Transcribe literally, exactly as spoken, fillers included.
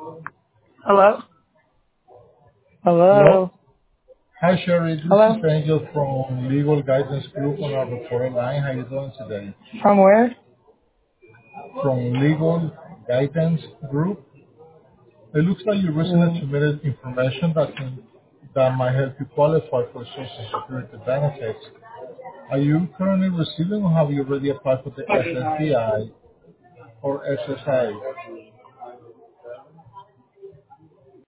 Hello? Hello. Hello? Hi, Sherry. This is Hello? Angel from Legal Guidance Group on our recording line. How you doing today? From where? From Legal Guidance Group. It looks like you recently Mm, submitted information that can that might help you qualify for Social Security benefits. Are you currently receiving or have you already applied for the S S D I or S S I?